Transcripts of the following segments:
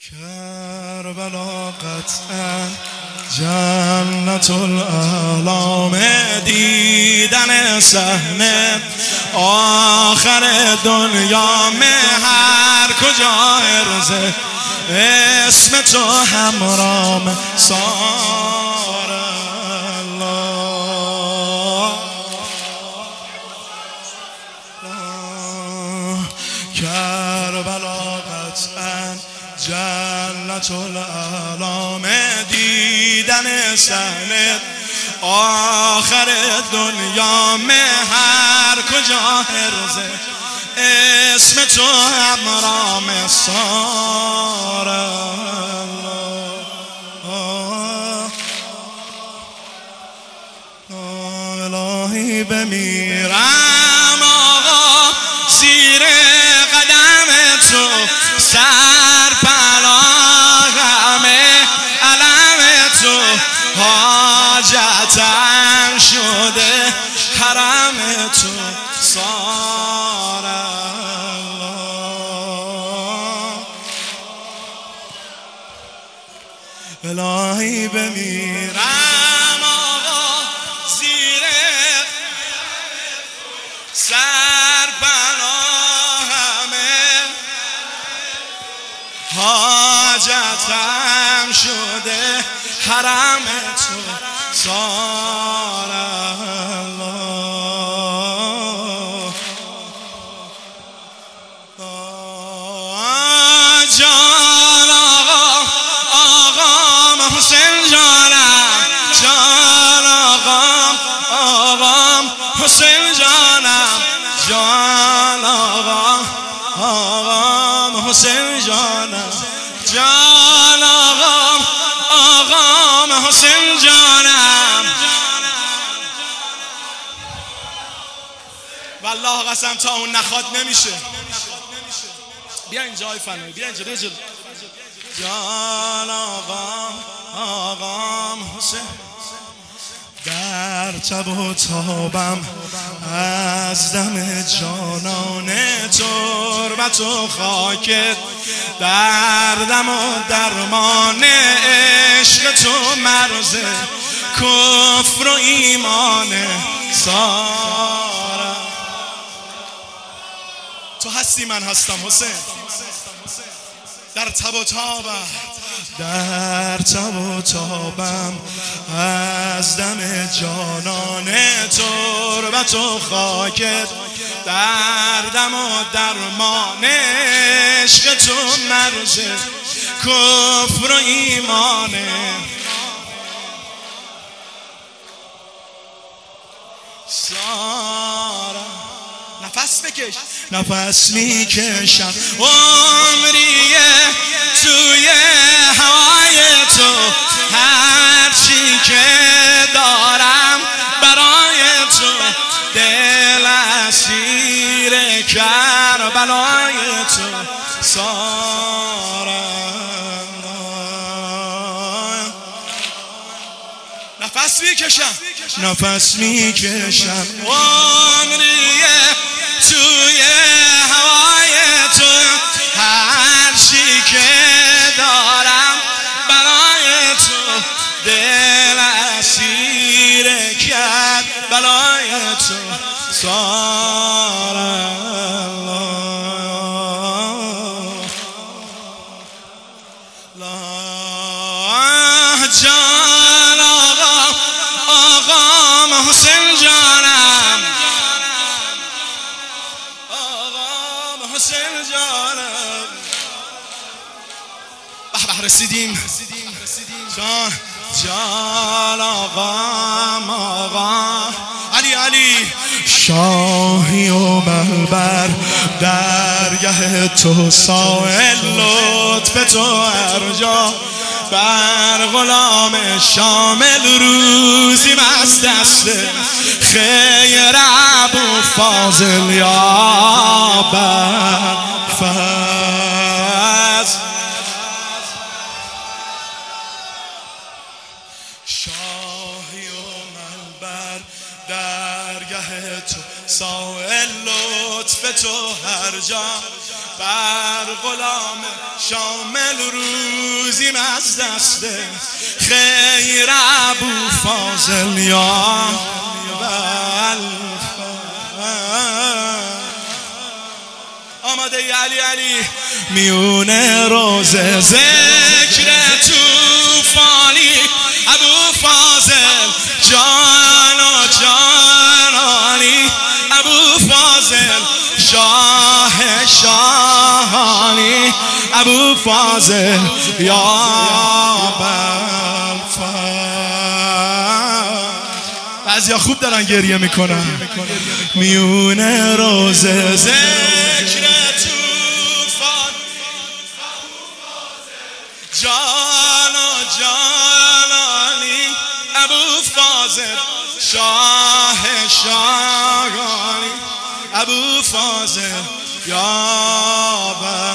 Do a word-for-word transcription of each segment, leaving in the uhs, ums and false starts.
کربلا قطعا جنت الالام، دیدن صحنه آخر دنیا هر کجا ارزه اسم تو همرام سار الله. کربلا قطعا جنت الالام، دیدن صحنه آخر دنیا هر کجا ارزه اسم تو همرام سار الله. الهی بمیرم آقا زیر قدم تو، سر پناهم علم تو، حاجتم شده حرم تو سار الله. الهی بمیرم آقا زیر سر پناهم حاجتم شده حرم تو سار الله. جان آقا آقام حسین جانم، جان آقام آقام حسین جانم، جان آقا آقام حسین جانم، جان آقام آقام حسین جانم. والله قسم تا اون نخواد نمیشه. بیا اینجا های فنایی، بیا اینجا، بیا جلو. جان آقام آقام حسین، در تب و تابم از دم جانان تربت و خاکت، دردم و درمان عشق تو مرز کفر و ایمان سارم. تو هستی من هستم حسین، در تب و تابم در تب و تابم از دم جانان تربت و خاکت، دردم و درمان عشق تو مرز کفر و ایمان سارم. نفس بکش، نفس میکشم عمریه توی هوای تو، هر چی که دارم برای تو، دل اسیر کربلای تو سارم. نفس میکشم نفس میکشم عمریه توی هوای تو، هر چی که دارم برای تو، دل اسیر کربلای تو سار الله. جان آقا آقام حسین جانم، آقام حسین جانم. به به رسیدیم جان جان آقام آقا علی علی شاهی و بلبر، درگه تو سائل لطف تو ارجا، بر غلام شامل روزی مست است خیر ابو فاضل یا بر فاز. شاهی و منبر درگه تو سائل لطف تو هر جا، بر غلام شامل روزیم از دست خیر ابو فاضل یا آماده ای علی علی میون روزه ذکر توفانی ابو فاضل جان و جانانی ابو فاضل شاه شاهانی ابو فاضل یا بعضیا خوب دارن گریه میکنن میون روزه ذکر توفان جان و جانانی ابو فاضل شاه شاهانی ابو فاضل یا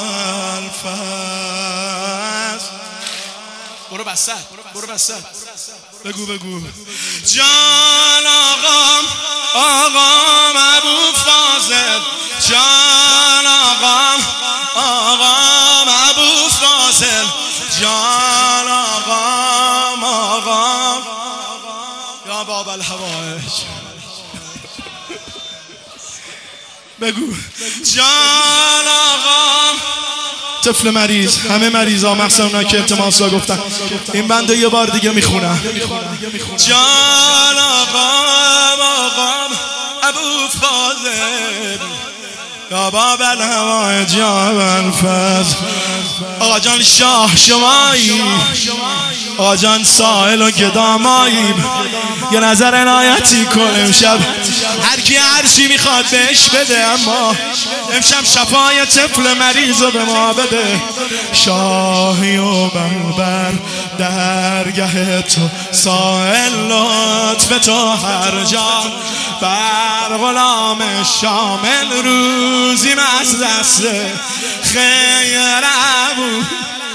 بلفز برو بسر برو بسر بگو بگو جان آقام آقام ابو فاضل جان آقام آقام ابو فاضل جان آقام آقام یا باب الحوائج بگو جان آقام طفل مریض همه مریضا مخصوصا اونا که التماسا گفتن این بنده یه بار دیگه میخونم جان آقام آقام ابو فاضل یا باب الهوایج یا الفضل آقا جان شاه شمایی آقا جان سائل و گدامایی یه نظر عنایتی کن امشب هر کی هر چی میخواد بهش بده اما امشب شفای طفل مریض رو به ما بده شاهی و بربر درگه تو سائل لطف تو هر جا بر غلام شامل روزیم از دست خیر ابو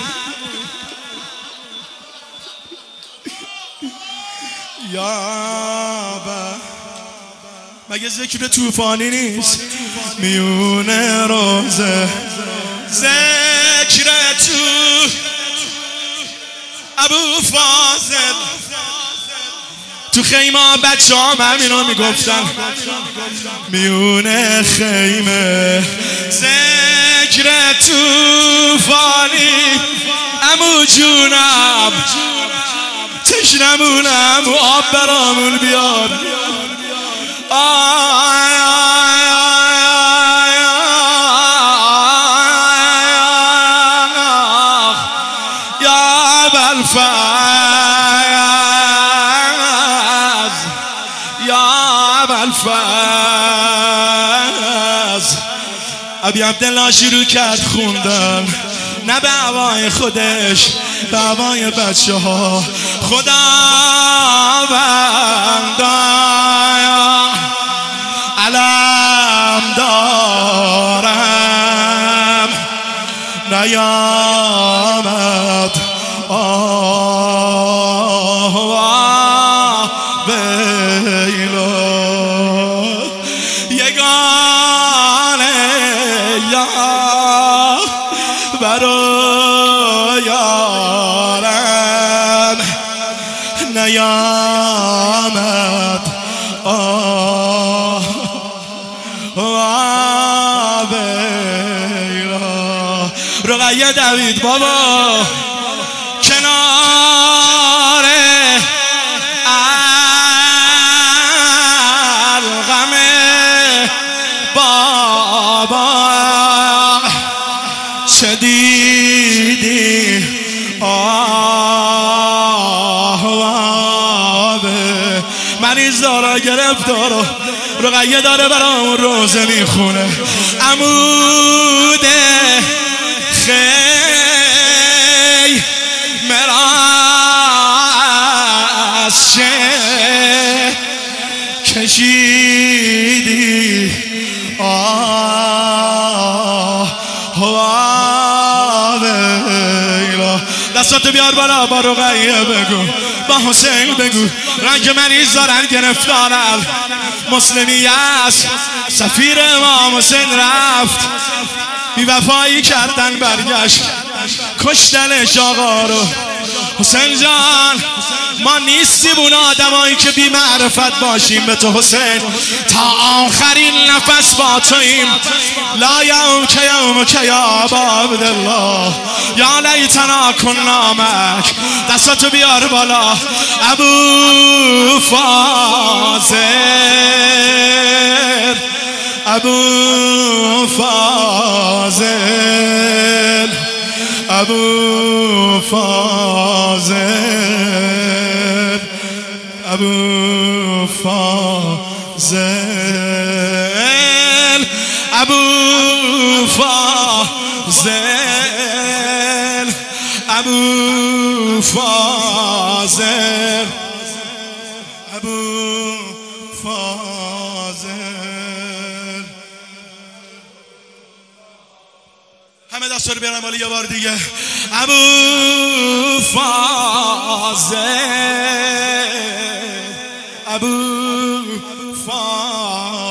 یا با مگه ذکر توفانی نیست میون روزه ذکر تو ابو فاضل تو خیمه بچه هم همینو میگفتن میون خیمه ذکر توفانی امو جونم تشنمونم و آب برامون بیار آی آی آی یا بلفز یا بلفز ابی عبدالله شروع کرد خوندن نه به هوای خودش به هوای بچه ها خدا بندایا علم دارم نیامد آه بیلو یگانه یا برو یارم نیامد آه آه بیرا رقیه دوید بابا کنار الغم بابا چه دیدی آه آبه مریض داره گرفتاره رقیه داره برام روزه میخونه عمود خی مراز شه کشیدی آه آبه دستاتو بیار بالا با رقیه بگو با حسین بگو رنگ مریض دارن گرفتارن مسلمی است سفیر امام حسین رفت بی وفایی کردن برگشت کشتنش آقا رو. حسین جان ما نیستیم اون آدمایی که بی معرفت باشیم به تو حسین، تا آخرین نفس با تویم. لا یوم که یوم که یا ابا عبدالله یا لیتنا کنا معک. دستاتو بیار بالا. ابو فاضل ابو فاضل ابو فاضل ابو فاضل ابو فاضل ابو فاضل ابو فاضل. همه دستا رو بیارم بالا یه بار دیگه. ابو فاضل ابو فاضل